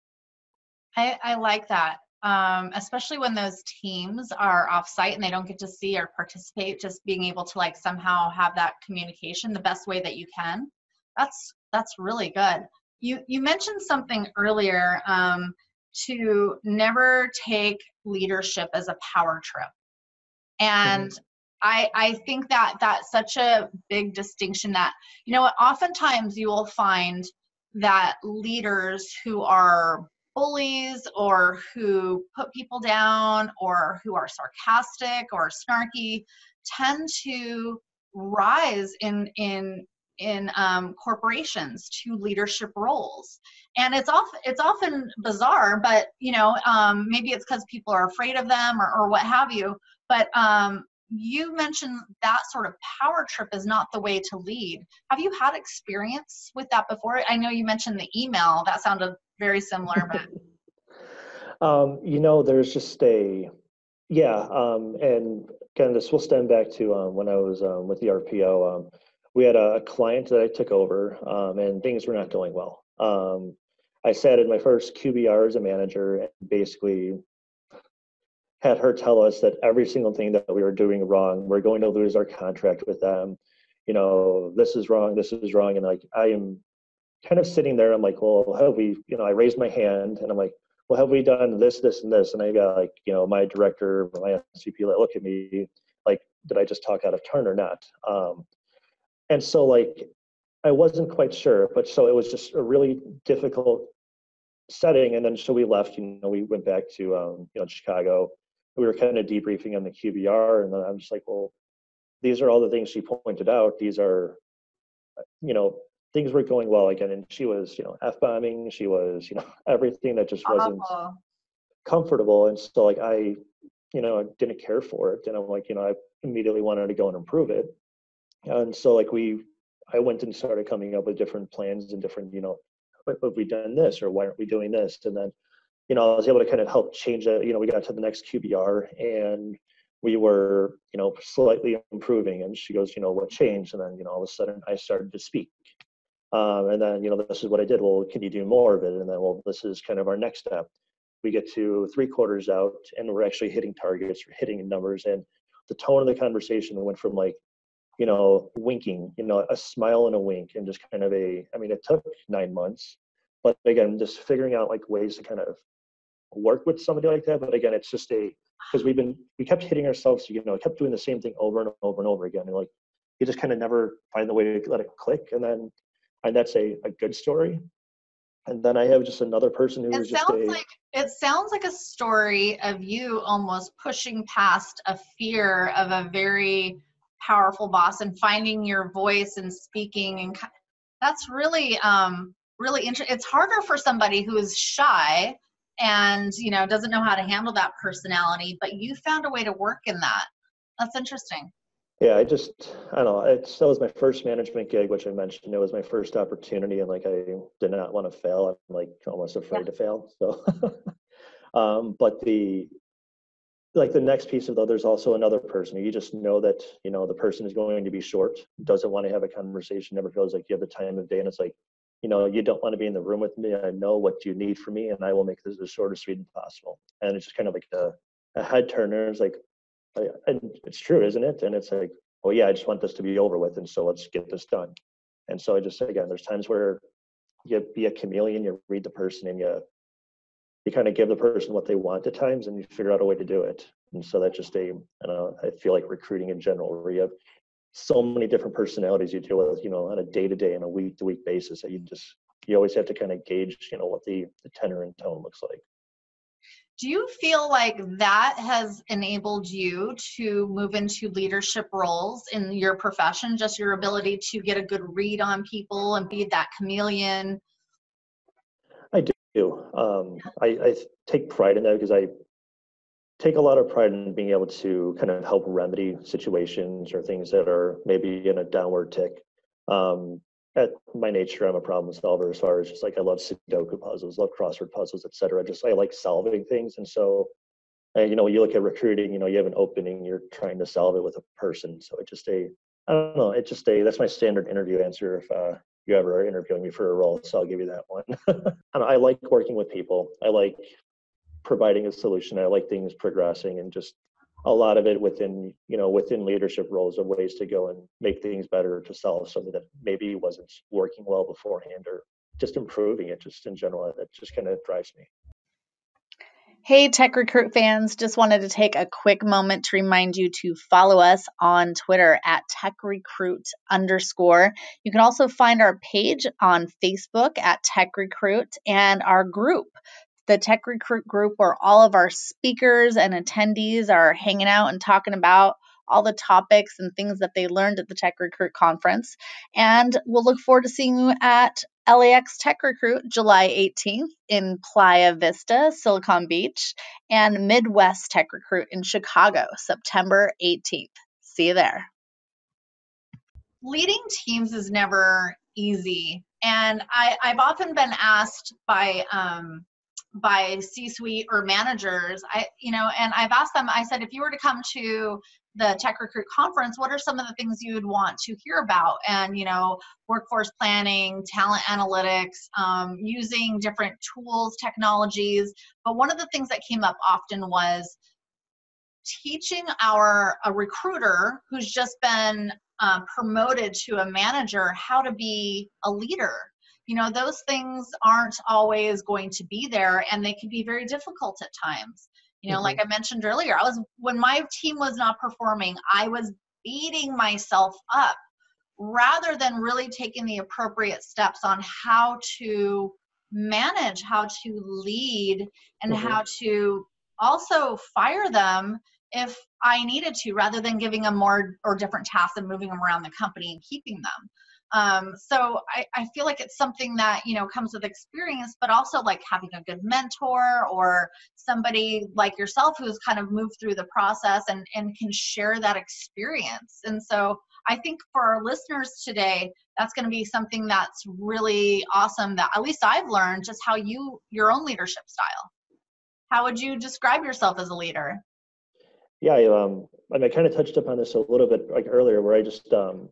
I, I like that. Um, especially when those teams are off site and they don't get to see or participate, just being able to like somehow have that communication the best way that you can. That's that's really good. You you mentioned something earlier, um, to never take leadership as a power trip. And Mhm. I I think that that's such a big distinction that, you know, oftentimes you will find that leaders who are bullies or who put people down or who are sarcastic or snarky tend to rise in in in um, corporations to leadership roles. And it's often it's often bizarre, but you know, um, maybe it's because people are afraid of them or, or what have you. But um, you mentioned that sort of power trip is not the way to lead. Have you had experience with that before? I know you mentioned the email. That sounded very similar, but Um, you know, there's just a, yeah, um, and again, this will stem back to um, when I was um, with the R P O. Um, we had a client that I took over, um, and things were not going well. Um, I sat in my first Q B R as a manager, and basically had her tell us that every single thing that we were doing wrong, we're going to lose our contract with them. You know, this is wrong, this is wrong. And like, I am kind of sitting there, I'm like, well, have we, you know, I raised my hand and I'm like, well, have we done this, this, and this? And I got like, you know, my director, my S V P, like, look at me, like, did I just talk out of turn or not? Um, and so like, I wasn't quite sure, but so it was just a really difficult setting. And then so we left, you know, we went back to, um, you know, Chicago. We were kind of debriefing on the Q B R, and then I'm just like, well, these are all the things she pointed out. These are, you know, things were going well again. And she was, you know, F bombing. She was, you know, everything that just wasn't awful. comfortable. And so like, I, you know, I didn't care for it. And I'm like, you know, I immediately wanted to go and improve it. And so like we, I went and started coming up with different plans and different, you know, what have we done this, or why aren't we doing this? And then, you know, I was able to kind of help change it. You know, we got to the next Q B R and we were, you know, slightly improving. And she goes, you know, what changed? And then, you know, all of a sudden I started to speak. Um, and then, you know, this is what I did. Well, can you do more of it? And then, well, this is kind of our next step. We get to three quarters out and we're actually hitting targets, we're hitting numbers. And the tone of the conversation went from like, you know, winking, you know, a smile and a wink, and just kind of a, I mean, it took nine months, but again, just figuring out like ways to kind of work with somebody like that. But again, it's just a, because we've been, we kept hitting ourselves, you know, kept doing the same thing over and over and over again. And like, you just kind of never find the way to let it click. And then, and that's a, a good story. And then I have just another person who It was just sounds a, like it sounds like a story of you almost pushing past a fear of a very powerful boss and finding your voice and speaking, and ki- that's really um really interesting. It's harder for somebody who is shy and you know doesn't know how to handle that personality, but you found a way to work in that. That's interesting. yeah, I just, I don't know. It still was my first management gig, which I mentioned. It was my first opportunity, and like I did not want to fail. I'm like almost Yeah. afraid to fail. So, um, but the like the next piece of though, there's also another person. You just know that you know the person is going to be short, doesn't want to have a conversation, never feels like you have the time of day, and it's like, you know, you don't want to be in the room with me. I know what you need from me, and I will make this as short as sweet as possible. And it's just kind of like a, a head turner. It's like, and it's true, isn't it? And it's like, well, yeah, I just want this to be over with, and so let's get this done. And so I just say again, there's times where you be a chameleon, you read the person, and you you kind of give the person what they want at times, and you figure out a way to do it. And so that's just a, I don't know, I feel like recruiting in general, where you have so many different personalities you deal with, you know, on a day-to-day and a week-to-week basis that you just, you always have to kind of gauge, you know, what the, the tenor and tone looks like. Do you feel like that has enabled you to move into leadership roles in your profession, just your ability to get a good read on people and be that chameleon? I do. Um, I, I take pride in that because I take a lot of pride in being able to kind of help remedy situations or things that are maybe in a downward tick. Um, at my nature, I'm a problem solver as far as just like I love Sudoku puzzles, love crossword puzzles, et cetera. Just I like solving things. And so, and, you know, when you look at recruiting, you know, you have an opening, you're trying to solve it with a person. So it just a, I don't know, it just a, that's my standard interview answer if uh, you ever are interviewing me for a role. So I'll give you that one. I, don't, I like working with people. I like providing a solution. I like things progressing, and just a lot of it within, you know, within leadership roles of ways to go and make things better to solve something that maybe wasn't working well beforehand, or just improving it just in general. That just kind of drives me. Hey, Tech Recruit fans, just wanted to take a quick moment to remind you to follow us on Twitter at TechRecruit underscore. You can also find our page on Facebook at Tech Recruit, and our group, the Tech Recruit group, where all of our speakers and attendees are hanging out and talking about all the topics and things that they learned at the Tech Recruit conference. And we'll look forward to seeing you at L A X Tech Recruit July eighteenth in Playa Vista, Silicon Beach, and Midwest Tech Recruit in Chicago, September eighteenth. See you there. Leading teams is never easy. And I, I've often been asked by um, by C-suite or managers, I, you know, and I've asked them, I said, if you were to come to the Tech Recruit conference, what are some of the things you would want to hear about? And, you know, workforce planning, talent analytics, um, using different tools, technologies. But one of the things that came up often was teaching our a recruiter who's just been um, promoted to a manager how to be a leader. You know, those things aren't always going to be there, and they can be very difficult at times. You know, mm-hmm. like I mentioned earlier, I was, when my team was not performing, I was beating myself up rather than really taking the appropriate steps on how to manage, how to lead, and mm-hmm. how to also fire them if I needed to, rather than giving them more or different tasks and moving them around the company and keeping them. Um, so I, I feel like it's something that, you know, comes with experience, but also like having a good mentor or somebody like yourself who's kind of moved through the process and, and can share that experience. And so I think for our listeners today, that's going to be something that's really awesome, that at least I've learned just how you, your own leadership style. How would you describe yourself as a leader? Yeah, I, um, I, mean, I kind of touched upon this a little bit like earlier, where I just, um,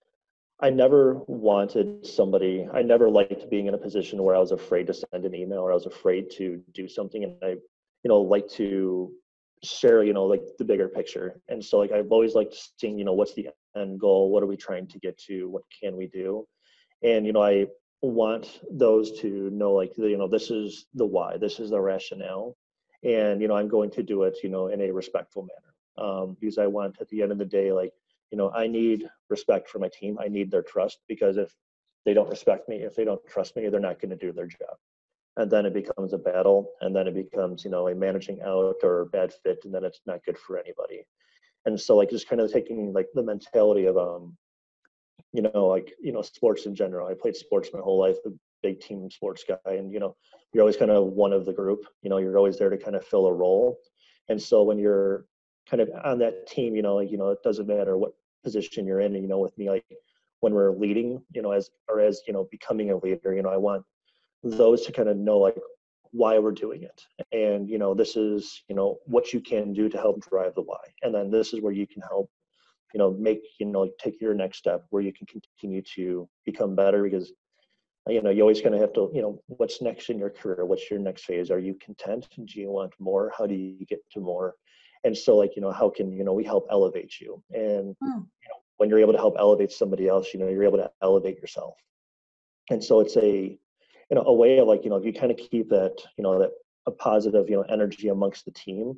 I never wanted somebody, I never liked being in a position where I was afraid to send an email or I was afraid to do something. And I, you know, like to share, you know, like the bigger picture. And so like, I've always liked seeing, you know, what's the end goal? What are we trying to get to? What can we do? And, you know, I want those to know, like, you know, this is the why, this is the rationale. And, you know, I'm going to do it, you know, in a respectful manner. Um, because I want, at the end of the day, like, you know, I need respect for my team. I need their trust, because if they don't respect me, if they don't trust me, they're not going to do their job. And then it becomes a battle, and then it becomes, you know, a managing out or a bad fit, and then it's not good for anybody. And so like just kind of taking like the mentality of, um, you know, like, you know, sports in general. I played sports my whole life, a big team sports guy. And, you know, you're always kind of one of the group, you know, you're always there to kind of fill a role. And so when you're kind of on that team, you know, like, you know, it doesn't matter what position you're in. And, you know, with me, like when we're leading, you know, as, or as, you know, becoming a leader, you know, I want those to kind of know like why we're doing it. And, you know, this is, you know, what you can do to help drive the why. And then this is where you can help, you know, make, you know, take your next step where you can continue to become better, because, you know, you always kind of have to, you know, what's next in your career? What's your next phase? Are you content? Do you want more? How do you get to more? And so like, you know, how can, you know, we help elevate you? And, hmm. you know, when you're able to help elevate somebody else, you know, you're able to elevate yourself. And so it's a, you know, a way of like, you know, if you kind of keep that, you know, that a positive, you know, energy amongst the team,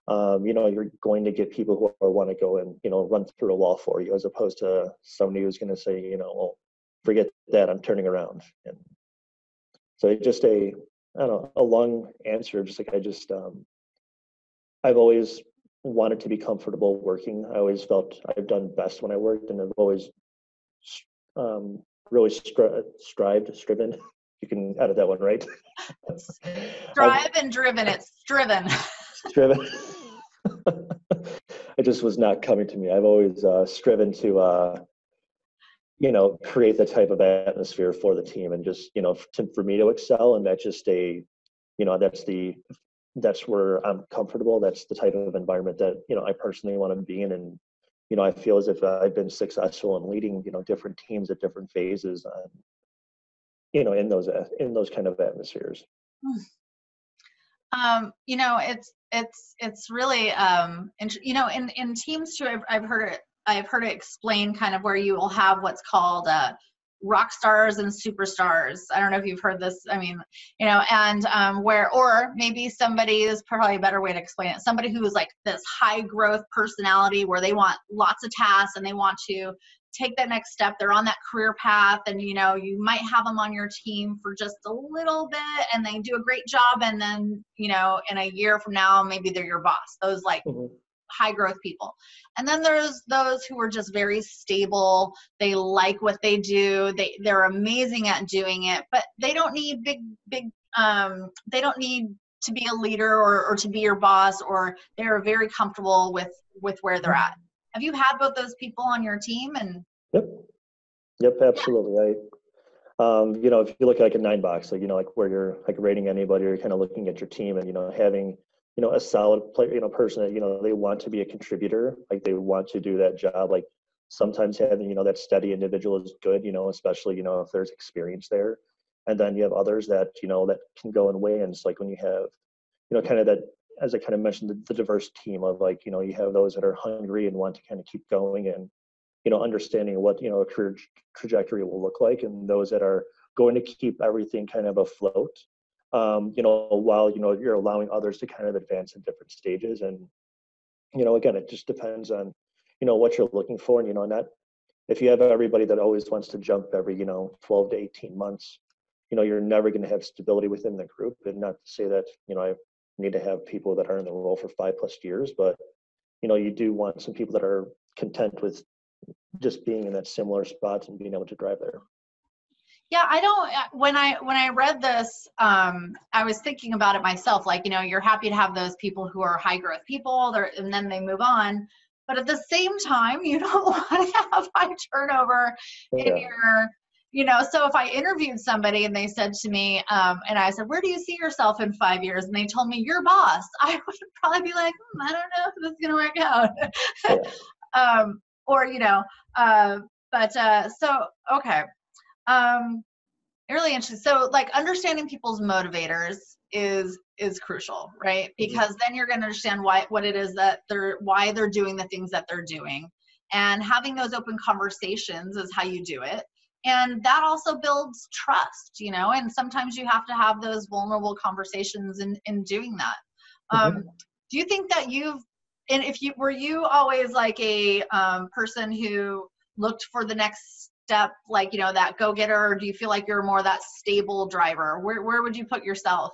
um, you know, you're going to get people who want to go and, you know, run through a wall for you, as opposed to somebody who's going to say, you know, well, forget that, I'm turning around. And so it's just a, I don't know, a long answer. Just like I just, um, I've always wanted to be comfortable working. I always felt I've done best when I worked, and I've always um, really stri- strived, striven. You can edit that one, right? Strive and driven. It's striven. Striven. It just was not coming to me. I've always uh, striven to, uh, you know, create the type of atmosphere for the team, and just, you know, to, for me to excel. And that's just a, you know, that's the, that's where I'm comfortable. That's the type of environment that, you know, I personally want to be in. And, you know, I feel as if I've been successful in leading, you know, different teams at different phases, um, you know, in those, in those kind of atmospheres. Um, you know, it's, it's, it's really, um, int- you know, in, in teams too, I've, I've heard it, I've heard it explained kind of where you will have what's called, uh, rock stars and superstars. I don't know if you've heard this. I mean, you know, and um, where, or maybe somebody is probably a better way to explain it. Somebody who is like this high growth personality where they want lots of tasks and they want to take that next step. They're on that career path, and, you know, you might have them on your team for just a little bit and they do a great job. And then, you know, in a year from now, maybe they're your boss. Those like mm-hmm. high growth people. And then there's those who are just very stable. They like what they do. They, they're amazing at doing it, but they don't need big, big, um, they don't need to be a leader or, or to be your boss, or they're very comfortable with, with where they're at. Have you had both those people on your team? And Yep. Yep, absolutely. Yeah. I, um, you know, if you look at like a nine box, like, you know, like where you're like rating anybody, you're kind of looking at your team and, you know, having, you know, a solid player, you know, person that, you know, they want to be a contributor, like they want to do that job. Like sometimes having, you know, that steady individual is good, you know, especially, you know, if there's experience there. And then you have others that, you know, that can go in wins. Like when you have, you know, kind of that, as I kind of mentioned, the, the diverse team of like, you know, you have those that are hungry and want to kind of keep going and, you know, understanding what, you know, a career trajectory will look like, and those that are going to keep everything kind of afloat. Um, you know, while, you know, you're allowing others to kind of advance in different stages. And, you know, again, it just depends on, you know, what you're looking for. And, you know, not, if you have everybody that always wants to jump every, you know, twelve to eighteen months, you know, you're never going to have stability within the group. And not to say that, you know, I need to have people that are in the role for five plus years, but, you know, you do want some people that are content with just being in that similar spot and being able to drive there. Yeah, I don't, when I, when I read this, um, I was thinking about it myself. Like, you know, you're happy to have those people who are high growth people there, and then they move on. But at the same time, you don't want to have high turnover yeah. in your, you know, so if I interviewed somebody and they said to me, um, and I said, where do you see yourself in five years? And they told me, your boss, I would probably be like, hmm, I don't know if this is going to work out. Yeah. um, or, you know, uh, but uh, so, okay. Um, really interesting. So like understanding people's motivators is, is crucial, right? Because mm-hmm. then you're going to understand why, what it is that they're, why they're doing the things that they're doing, and having those open conversations is how you do it. And that also builds trust, you know, and sometimes you have to have those vulnerable conversations in, in doing that. Mm-hmm. Um, do you think that you've, and if you, were you always like a um, person who looked for the next step, like, you know, that go-getter, or do you feel like you're more that stable driver? Where where would you put yourself?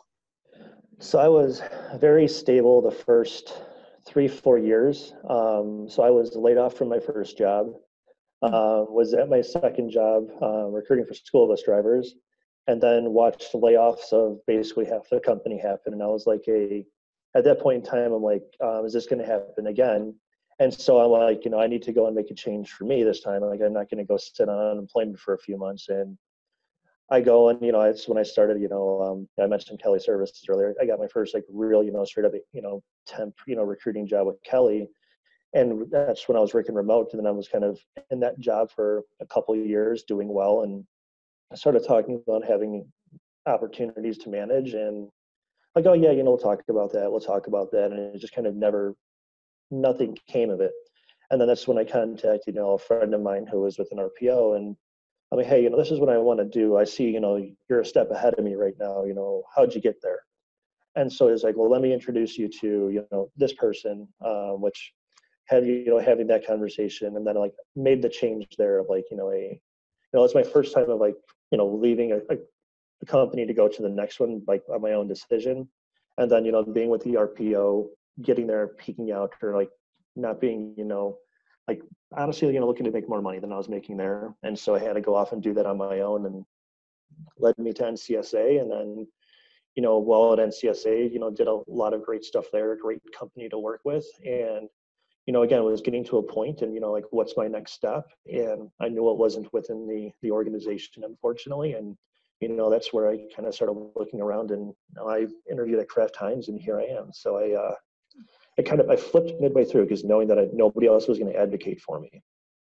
So I was very stable the first three, four years. Um, so I was laid off from my first job, uh, was at my second job uh, recruiting for school bus drivers, and then watched layoffs of basically half the company happen. And I was like, a, at that point in time, I'm like, um, is this going to happen again? And so I'm like, you know, I need to go and make a change for me this time. Like, I'm not going to go sit on unemployment for a few months. And I go and, you know, it's when I started, you know, um, I mentioned Kelly Services earlier. I got my first like real, you know, straight up, you know, temp, you know, recruiting job with Kelly. And that's when I was working remote. And then I was kind of in that job for a couple of years doing well. And I started talking about having opportunities to manage, and like, oh yeah, you know, we'll talk about that. We'll talk about that. And it just kind of never, nothing came of it. And then that's when I contacted, you know, a friend of mine who was with an R P O, and I'm like, hey, you know, this is what I want to do. I see, you know, you're a step ahead of me right now. You know, how'd you get there? and so it's like, well, let me introduce you to, you know, this person, uh, which had, you know, having that conversation, and then like made the change there of like, you know, a, you know, it's my first time of like, you know, leaving a, a, a company to go to the next one, like on my own decision. And then, you know, being with the R P O, getting there, peaking out, or like not being, you know, like honestly, you know, looking to make more money than I was making there. And so I had to go off and do that on my own, and led me to N C S A. And then, you know, while at N C S A, you know, did a lot of great stuff there, a great company to work with. And, you know, again, it was getting to a point and, you know, like, what's my next step? And I knew it wasn't within the, the organization, unfortunately. And, you know, that's where I kind of started looking around, and you know, I interviewed at Kraft Heinz, and here I am. So I, uh, I kind of, I flipped midway through, because knowing that I, nobody else was going to advocate for me.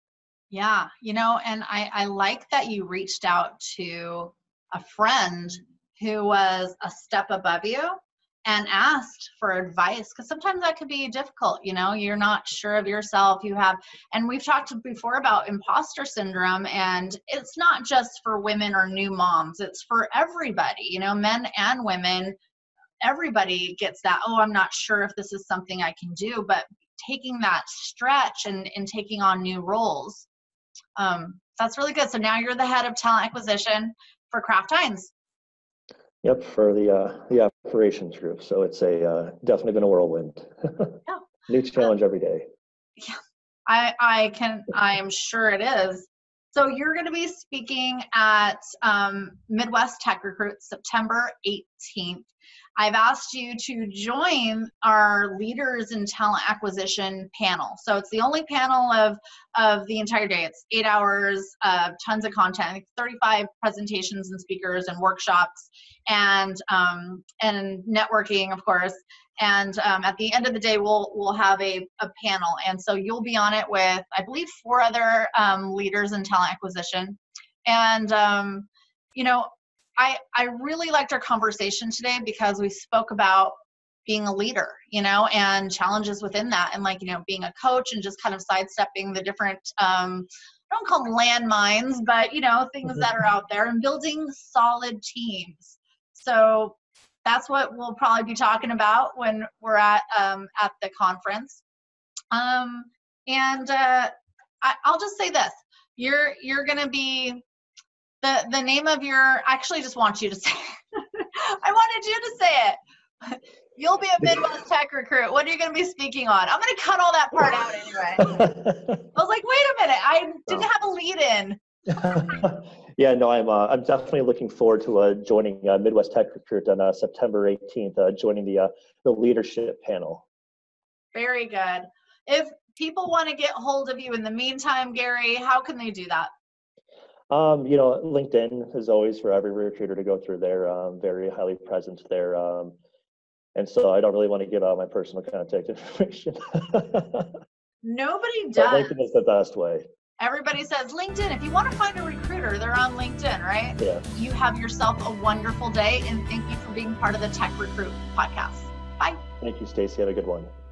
Yeah. You know, and I, I like that you reached out to a friend who was a step above you and asked for advice, because sometimes that could be difficult. You know, you're not sure of yourself. You have, and we've talked before about imposter syndrome, and it's not just for women or new moms, it's for everybody, you know, men and women. Everybody gets that, oh, I'm not sure if this is something I can do, but taking that stretch and, and taking on new roles, um, that's really good. So now you're the head of talent acquisition for Kraft Heinz. Yep, for the uh, the operations group. So it's a uh, definitely been a whirlwind. Yeah. New challenge every day. Yeah, I I can I am sure it is. So you're going to be speaking at um, Midwest Tech Recruit September eighteenth. I've asked you to join our Leaders in Talent Acquisition panel. So it's the only panel of, of the entire day. It's eight hours, uh, tons of content, thirty-five presentations and speakers and workshops, and um, and networking, of course. And um, at the end of the day, we'll we'll have a, a panel. And so you'll be on it with, I believe, four other um, leaders in talent acquisition. And, um, you know, I, I really liked our conversation today, because we spoke about being a leader, you know, and challenges within that, and like, you know, being a coach and just kind of sidestepping the different, um, I don't call them landmines, but, you know, things that are out there, and building solid teams. So that's what we'll probably be talking about when we're at, um, at the conference. Um, and uh, I, I'll just say this, you're, you're going to be, The the name of your, I actually just want you to say it. I wanted you to say it. You'll be a Midwest Tech Recruit. What are you going to be speaking on? I'm going to cut all that part out anyway. I was like, wait a minute. I didn't have a lead in. Yeah, no, I'm uh, I'm definitely looking forward to uh, joining uh, Midwest Tech Recruit on uh, September eighteenth, uh, joining the uh, the leadership panel. Very good. If people want to get hold of you in the meantime, Gary, how can they do that? Um, you know, LinkedIn is always for every recruiter to go through there. Um, very highly present there. Um, and so I don't really want to give out my personal contact information. Nobody But does. LinkedIn is the best way. Everybody says LinkedIn. If you want to find a recruiter, they're on LinkedIn, right? Yeah. You have yourself a wonderful day, and thank you for being part of the Tech Recruit podcast. Bye. Thank you, Stacy. Have a good one.